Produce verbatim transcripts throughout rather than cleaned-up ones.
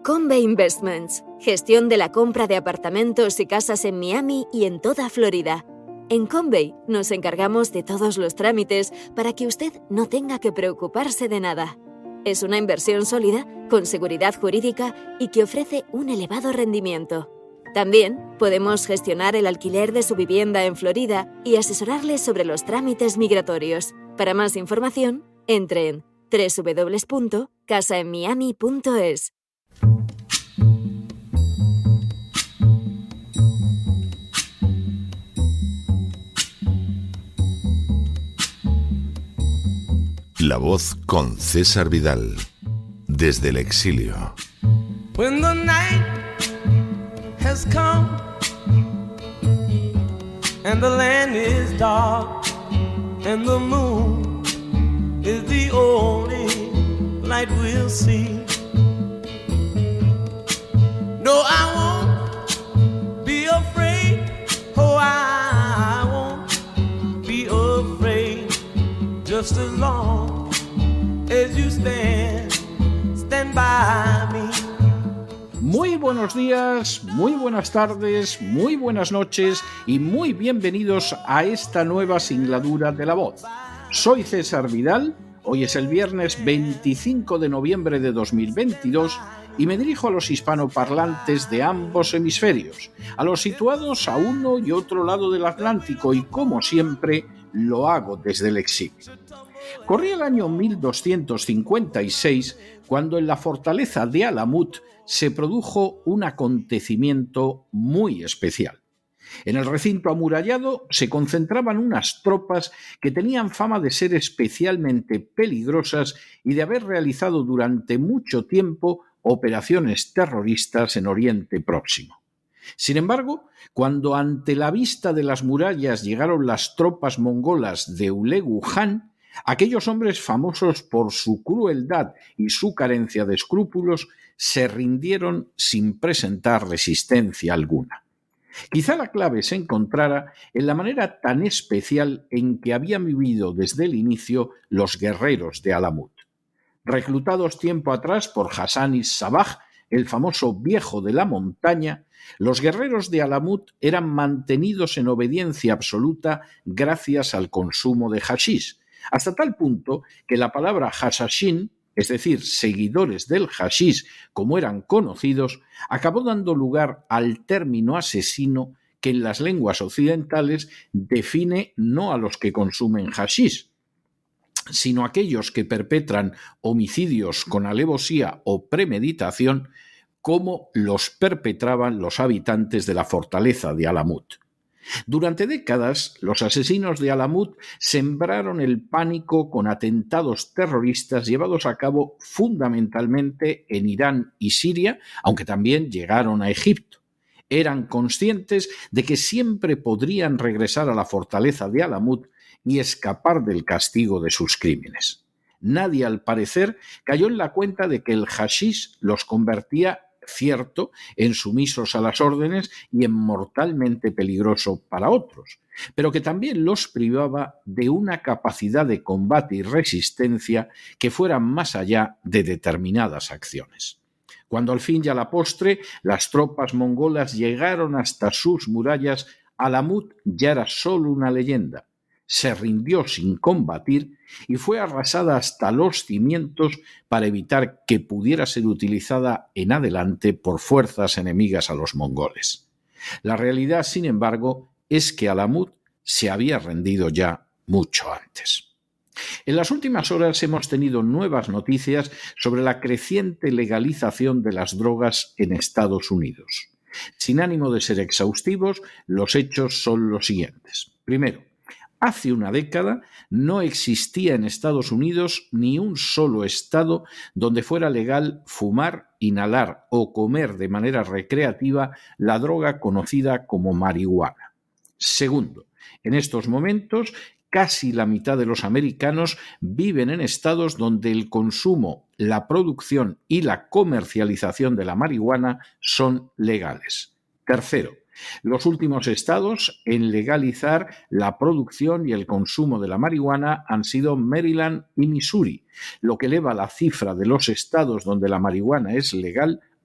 Convey Investments, gestión de la compra de apartamentos y casas en Miami y en toda Florida. En Convey nos encargamos de todos los trámites para que usted no tenga que preocuparse de nada. Es una inversión sólida, con seguridad jurídica y que ofrece un elevado rendimiento. También podemos gestionar el alquiler de su vivienda en Florida y asesorarle sobre los trámites migratorios. Para más información, entre en doble u doble u doble u punto casa en miami punto es. La Voz con César Vidal, desde el exilio. When the night has come and the land is dark and the moon is the only light we'll see. No, I won't be afraid. Oh, I won't be afraid. Just as long as you stand, stand by me. Muy buenos días, muy buenas tardes, muy buenas noches y muy bienvenidos a esta nueva singladura de La Voz. Soy César Vidal, hoy es el viernes veinticinco de noviembre de dos mil veintidós y me dirijo a los hispanoparlantes de ambos hemisferios, a los situados a uno y otro lado del Atlántico y, como siempre, lo hago desde el exilio. Corría el año mil doscientos cincuenta y seis cuando en la fortaleza de Alamut se produjo un acontecimiento muy especial. En el recinto amurallado se concentraban unas tropas que tenían fama de ser especialmente peligrosas y de haber realizado durante mucho tiempo operaciones terroristas en Oriente Próximo. Sin embargo, cuando ante la vista de las murallas llegaron las tropas mongolas de Ulegu Khan, aquellos hombres famosos por su crueldad y su carencia de escrúpulos se rindieron sin presentar resistencia alguna. Quizá la clave se encontrara en la manera tan especial en que habían vivido desde el inicio los guerreros de Alamut. Reclutados tiempo atrás por Hassan Sabah, el famoso viejo de la montaña, los guerreros de Alamut eran mantenidos en obediencia absoluta gracias al consumo de hashish, hasta tal punto que la palabra hashashin, es decir, seguidores del hashish como eran conocidos, acabó dando lugar al término asesino que en las lenguas occidentales define no a los que consumen hashish, sino a aquellos que perpetran homicidios con alevosía o premeditación, como los perpetraban los habitantes de la fortaleza de Alamut. Durante décadas, los asesinos de Alamut sembraron el pánico con atentados terroristas llevados a cabo fundamentalmente en Irán y Siria, aunque también llegaron a Egipto. Eran conscientes de que siempre podrían regresar a la fortaleza de Alamut y escapar del castigo de sus crímenes. Nadie, al parecer, cayó en la cuenta de que el hashish los convertía, cierto, en sumisos a las órdenes y en mortalmente peligroso para otros, pero que también los privaba de una capacidad de combate y resistencia que fuera más allá de determinadas acciones. Cuando al fin y a la postre las tropas mongolas llegaron hasta sus murallas, Alamut ya era solo una leyenda. Se rindió sin combatir y fue arrasada hasta los cimientos para evitar que pudiera ser utilizada en adelante por fuerzas enemigas a los mongoles. La realidad, sin embargo, es que Alamut se había rendido ya mucho antes. En las últimas horas hemos tenido nuevas noticias sobre la creciente legalización de las drogas en Estados Unidos. Sin ánimo de ser exhaustivos, los hechos son los siguientes. Primero, hace una década no existía en Estados Unidos ni un solo estado donde fuera legal fumar, inhalar o comer de manera recreativa la droga conocida como marihuana. Segundo, en estos momentos casi la mitad de los americanos viven en estados donde el consumo, la producción y la comercialización de la marihuana son legales. Tercero, los últimos estados en legalizar la producción y el consumo de la marihuana han sido Maryland y Missouri, lo que eleva la cifra de los estados donde la marihuana es legal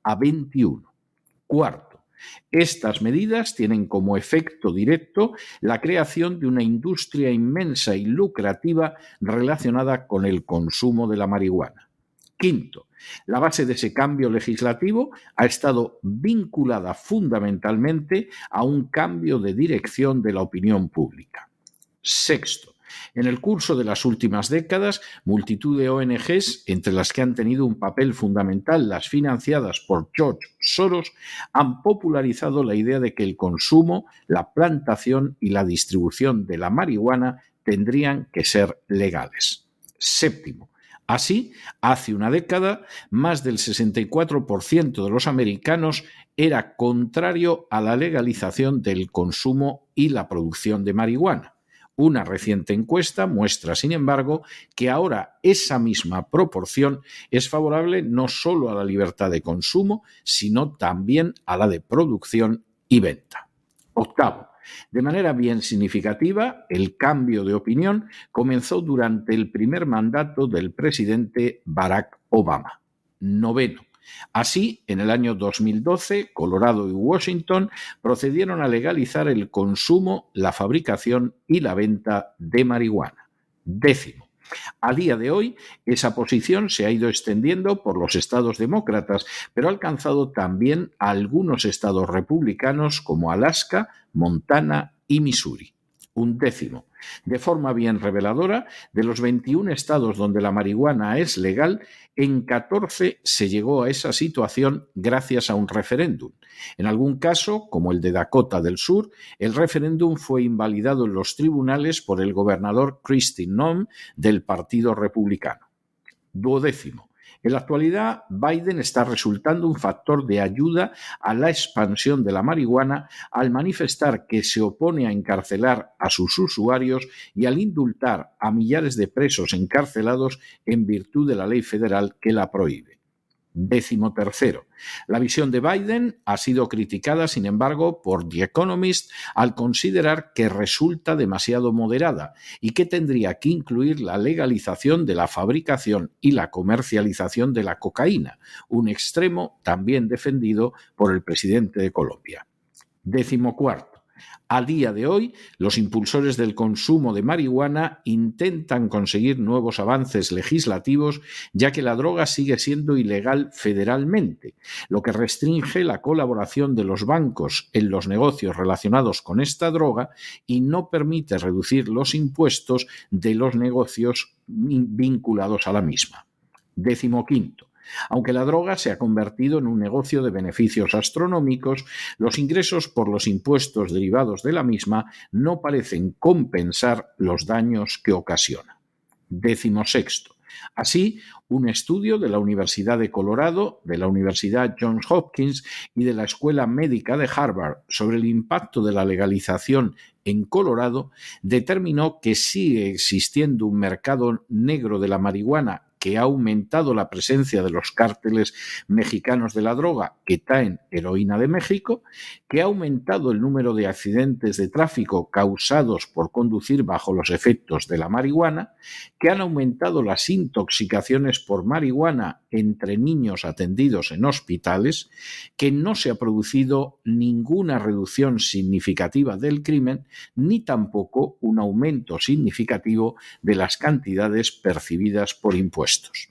a veintiuno. Cuarto, estas medidas tienen como efecto directo la creación de una industria inmensa y lucrativa relacionada con el consumo de la marihuana. Quinto, la base de ese cambio legislativo ha estado vinculada fundamentalmente a un cambio de dirección de la opinión pública. Sexto, en el curso de las últimas décadas, multitud de O N Ges, entre las que han tenido un papel fundamental las financiadas por George Soros, han popularizado la idea de que el consumo, la plantación y la distribución de la marihuana tendrían que ser legales. Séptimo, así, hace una década, más del sesenta y cuatro por ciento de los americanos era contrario a la legalización del consumo y la producción de marihuana. Una reciente encuesta muestra, sin embargo, que ahora esa misma proporción es favorable no solo a la libertad de consumo, sino también a la de producción y venta. Octavo, de manera bien significativa, el cambio de opinión comenzó durante el primer mandato del presidente Barack Obama. Noveno, así, en el año dos mil doce, Colorado y Washington procedieron a legalizar el consumo, la fabricación y la venta de marihuana. Décimo, a día de hoy, esa posición se ha ido extendiendo por los estados demócratas, pero ha alcanzado también a algunos estados republicanos como Alaska, Montana y Missouri. Un décimo, de forma bien reveladora, de los veintiún estados donde la marihuana es legal, en catorce se llegó a esa situación gracias a un referéndum. En algún caso, como el de Dakota del Sur, el referéndum fue invalidado en los tribunales por el gobernador Kristi Noem del Partido Republicano. Duodécimo, en la actualidad, Biden está resultando un factor de ayuda a la expansión de la marihuana al manifestar que se opone a encarcelar a sus usuarios y al indultar a millares de presos encarcelados en virtud de la ley federal que la prohíbe. Décimo tercero, la visión de Biden ha sido criticada, sin embargo, por The Economist al considerar que resulta demasiado moderada y que tendría que incluir la legalización de la fabricación y la comercialización de la cocaína, un extremo también defendido por el presidente de Colombia. Décimo cuarto, a día de hoy, los impulsores del consumo de marihuana intentan conseguir nuevos avances legislativos, ya que la droga sigue siendo ilegal federalmente, lo que restringe la colaboración de los bancos en los negocios relacionados con esta droga y no permite reducir los impuestos de los negocios vinculados a la misma. Décimo quinto. Aunque la droga se ha convertido en un negocio de beneficios astronómicos, los ingresos por los impuestos derivados de la misma no parecen compensar los daños que ocasiona. Décimo sexto. Así, un estudio de la Universidad de Colorado, de la Universidad Johns Hopkins y de la Escuela Médica de Harvard sobre el impacto de la legalización en Colorado determinó que sigue existiendo un mercado negro de la marihuana que ha aumentado la presencia de los cárteles mexicanos de la droga que traen heroína de México, que ha aumentado el número de accidentes de tráfico causados por conducir bajo los efectos de la marihuana, que han aumentado las intoxicaciones por marihuana entre niños atendidos en hospitales, que no se ha producido ninguna reducción significativa del crimen, ni tampoco un aumento significativo de las cantidades percibidas por impuestos.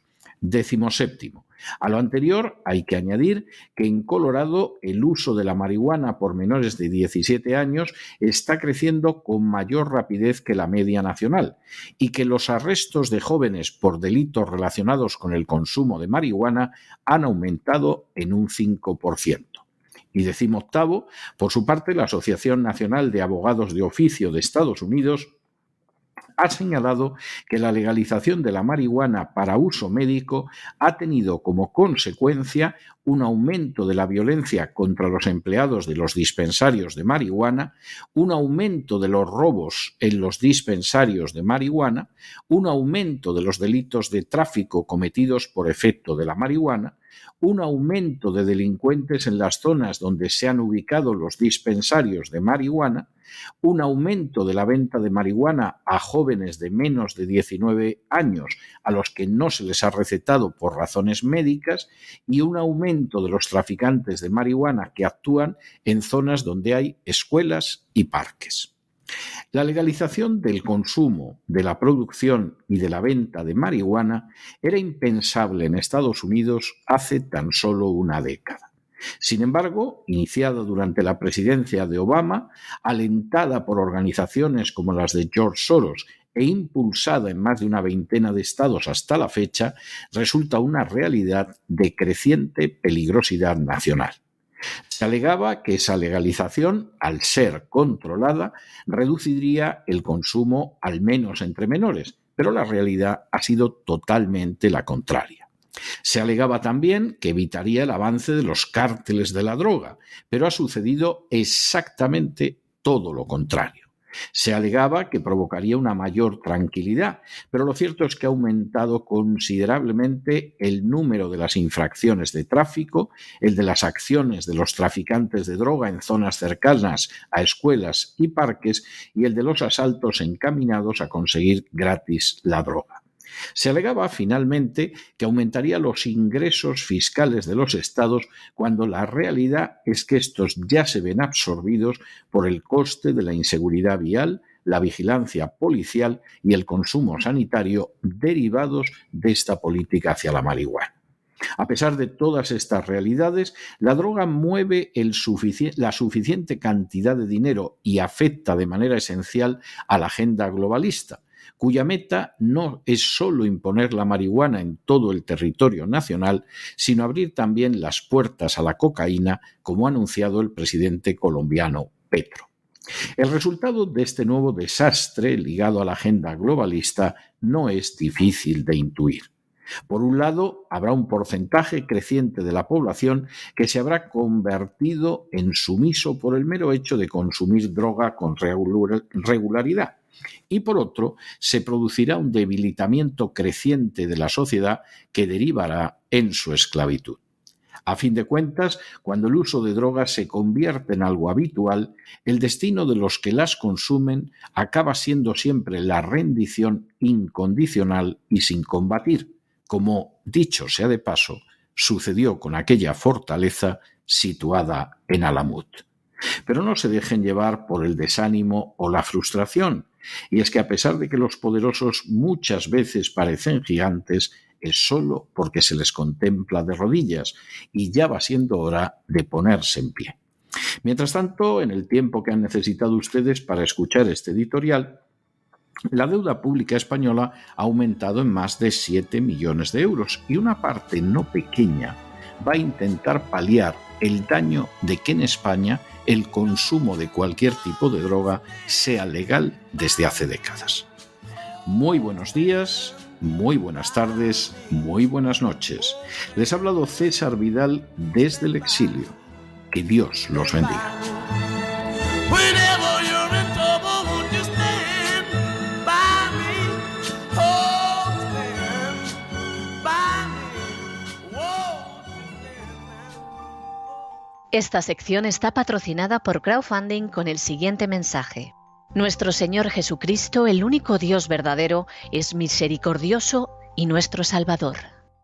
Décimo séptimo. A lo anterior hay que añadir que en Colorado el uso de la marihuana por menores de diecisiete años está creciendo con mayor rapidez que la media nacional y que los arrestos de jóvenes por delitos relacionados con el consumo de marihuana han aumentado en un cinco por ciento. Y decimoctavo, por su parte, la Asociación Nacional de Abogados de Oficio de Estados Unidos ha señalado que la legalización de la marihuana para uso médico ha tenido como consecuencia un aumento de la violencia contra los empleados de los dispensarios de marihuana, un aumento de los robos en los dispensarios de marihuana, un aumento de los delitos de tráfico cometidos por efecto de la marihuana, un aumento de delincuentes en las zonas donde se han ubicado los dispensarios de marihuana, un aumento de la venta de marihuana a jóvenes de menos de diecinueve años a los que no se les ha recetado por razones médicas y un aumento de los traficantes de marihuana que actúan en zonas donde hay escuelas y parques. La legalización del consumo, de la producción y de la venta de marihuana era impensable en Estados Unidos hace tan solo una década. Sin embargo, iniciada durante la presidencia de Obama, alentada por organizaciones como las de George Soros e impulsada en más de una veintena de estados hasta la fecha, resulta una realidad de creciente peligrosidad nacional. Se alegaba que esa legalización, al ser controlada, reduciría el consumo al menos entre menores, pero la realidad ha sido totalmente la contraria. Se alegaba también que evitaría el avance de los cárteles de la droga, pero ha sucedido exactamente todo lo contrario. Se alegaba que provocaría una mayor tranquilidad, pero lo cierto es que ha aumentado considerablemente el número de las infracciones de tráfico, el de las acciones de los traficantes de droga en zonas cercanas a escuelas y parques y el de los asaltos encaminados a conseguir gratis la droga. Se alegaba finalmente que aumentaría los ingresos fiscales de los estados cuando la realidad es que estos ya se ven absorbidos por el coste de la inseguridad vial, la vigilancia policial y el consumo sanitario derivados de esta política hacia la marihuana. A pesar de todas estas realidades, la droga mueve el sufici- la suficiente cantidad de dinero y afecta de manera esencial a la agenda globalista, cuya meta no es solo imponer la marihuana en todo el territorio nacional, sino abrir también las puertas a la cocaína, como ha anunciado el presidente colombiano Petro. El resultado de este nuevo desastre ligado a la agenda globalista no es difícil de intuir. Por un lado, habrá un porcentaje creciente de la población que se habrá convertido en sumiso por el mero hecho de consumir droga con regularidad. Y por otro, se producirá un debilitamiento creciente de la sociedad que derivará en su esclavitud. A fin de cuentas, cuando el uso de drogas se convierte en algo habitual, el destino de los que las consumen acaba siendo siempre la rendición incondicional y sin combatir, como, dicho sea de paso, sucedió con aquella fortaleza situada en Alamut. Pero no se dejen llevar por el desánimo o la frustración, y es que a pesar de que los poderosos muchas veces parecen gigantes, es solo porque se les contempla de rodillas y ya va siendo hora de ponerse en pie. Mientras tanto, en el tiempo que han necesitado ustedes para escuchar este editorial, la deuda pública española ha aumentado en más de siete millones de euros y una parte no pequeña va a intentar paliar el daño de que en España el consumo de cualquier tipo de droga sea legal desde hace décadas. Muy buenos días, muy buenas tardes, muy buenas noches. Les ha hablado César Vidal desde el exilio. Que Dios los bendiga. Esta sección está patrocinada por crowdfunding con el siguiente mensaje. Nuestro Señor Jesucristo, el único Dios verdadero, es misericordioso y nuestro Salvador.